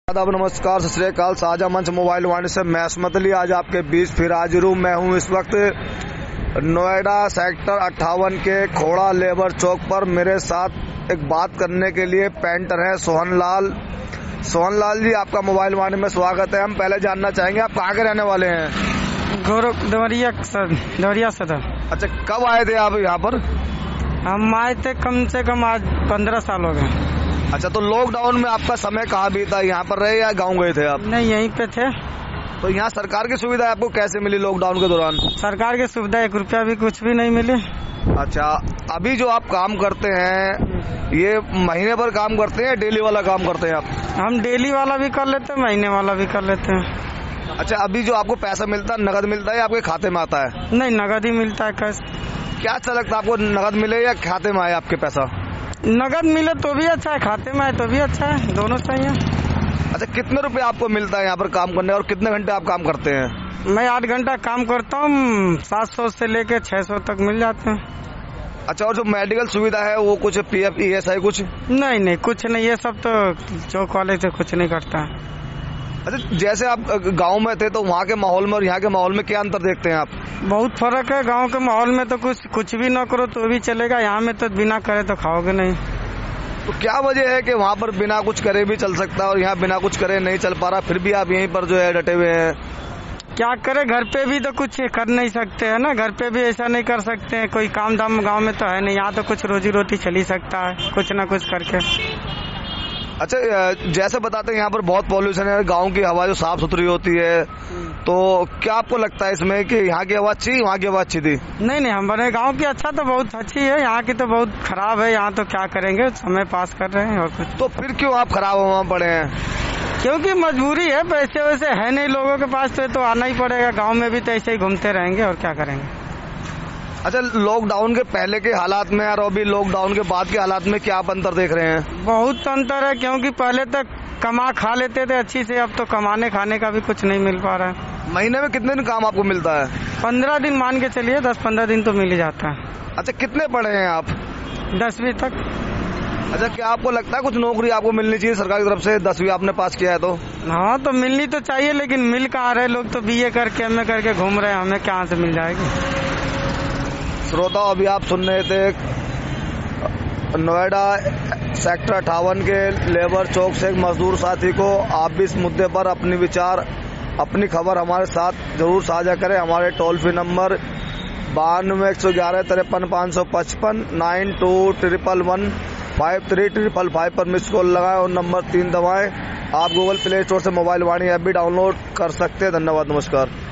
आदाब, नमस्कार, सत श्री अकाल। साझा मंच मोबाइल वाणी से मैं अस्मत अली आज आपके बीच फिर हाजिर हूँ। मैं हूँ इस वक्त नोएडा सेक्टर 58 के खोड़ा लेबर चौक पर। मेरे साथ एक बात करने के लिए पेंटर हैं सोहनलाल। सोहनलाल जी, आपका मोबाइल वाणी में स्वागत है। हम पहले जानना चाहेंगे आप कहाँ के रहने वाले हैं? देवरिया सदर। अच्छा, कब आए थे आप यहाँ पर? हम आए थे कम से कम आज 15 साल हो गए। अच्छा, तो लॉकडाउन में आपका समय कहाँ बीता? यहाँ पर रहे या गाँव गए थे आप? नहीं, यहीं पे थे। तो यहाँ सरकार की सुविधा आपको कैसे मिली लॉकडाउन के दौरान? सरकार की सुविधा 1 रुपया भी कुछ भी नहीं मिली। अच्छा, अभी जो आप काम करते हैं ये महीने भर काम करते हैं या डेली वाला काम करते हैं आप? हम डेली वाला भी कर लेते हैं, महीने वाला भी कर लेते हैं। अच्छा, अभी जो आपको पैसा मिलता है नगद मिलता है या आपके खाते में आता है? नहीं, नगद ही मिलता है। कैश क्या अच्छा लगता है आपको, नगद मिले या खाते में आए आपके पैसा? नगद मिले तो भी अच्छा है, खाते में आए तो भी अच्छा है, दोनों सही है। अच्छा, कितने रुपए आपको मिलता है यहाँ पर काम करने और कितने घंटे आप काम करते हैं? मैं 8 घंटा काम करता हूँ, 700 से लेके 600 तक मिल जाते हैं। अच्छा, और जो मेडिकल सुविधा है वो कुछ PF ESI कुछ? नहीं, कुछ नहीं, ये सब तो चौक वाले से कुछ नहीं करता है। अच्छा, जैसे आप गांव में थे तो वहाँ के माहौल में और यहाँ के माहौल में क्या अंतर देखते हैं आप? बहुत फर्क है। गांव के माहौल में तो कुछ भी ना करो तो भी चलेगा, यहाँ में तो बिना करे तो खाओगे नहीं। तो क्या वजह है कि वहाँ पर बिना कुछ करे भी चल सकता है और यहाँ बिना कुछ करे नहीं चल पा रहा, फिर भी आप यहीं पर जो है डटे हुए हैं? क्या करे, घर पे भी तो कुछ कर नहीं सकते है ना, घर पे भी ऐसा नहीं कर सकते हैं। कोई काम धाम गाँव में तो है नहीं, यहाँ तो कुछ रोजी रोटी चल ही सकता है कुछ ना कुछ करके। अच्छा, जैसे बताते हैं यहाँ पर बहुत पॉल्यूशन है, गांव की हवा जो साफ सुथरी होती है, तो क्या आपको लगता है इसमें कि यहाँ की हवा अच्छी, वहाँ की हवा अच्छी थी? नहीं, हमारे गांव की अच्छा तो बहुत अच्छी है, यहाँ की तो बहुत खराब है। यहाँ तो क्या करेंगे, समय पास कर रहे हैं और कुछ। तो फिर क्यों आप खराब हवा में पड़े हैं? क्योंकि मजबूरी है, पैसे वैसे है नहीं लोगों के पास, तो आना ही पड़ेगा। गाँव में भी तो ऐसे ही घूमते रहेंगे और क्या करेंगे। अच्छा, लॉकडाउन के पहले के हालात में और अभी लॉकडाउन के बाद के हालात में क्या आप अंतर देख रहे हैं? बहुत अंतर है, क्योंकि पहले तक कमा खा लेते थे अच्छी से, अब तो कमाने खाने का भी कुछ नहीं मिल पा रहा है। महीने में कितने दिन काम आपको मिलता है? 15 दिन मान के चलिए, 10-15 दिन तो मिल ही जाता है। अच्छा, कितने पढ़े हैं आप? 10वीं तक। अच्छा, क्या आपको लगता है कुछ नौकरी आपको मिलनी चाहिए सरकार की तरफ से? 10वीं आपने पास किया है तो? हाँ, तो मिलनी तो चाहिए, लेकिन मिल कहाँ रहे। लोग तो BA करके MA करके घूम रहे हैं, हमें कहाँ से मिल जाएगी। श्रोता, अभी आप सुन रहे थे नोएडा सेक्टर 58 के लेबर चौक से एक मजदूर साथी को। आप भी इस मुद्दे पर अपने विचार, अपनी खबर हमारे साथ जरूर साझा करें। हमारे टोल फ्री नंबर 92 111 53 555 92 5355 पर मिस कॉल लगाएं और नंबर 3 दबाएं। आप गूगल प्ले स्टोर से मोबाइल वाणी ऐप भी डाउनलोड कर सकते हैं। धन्यवाद, नमस्कार।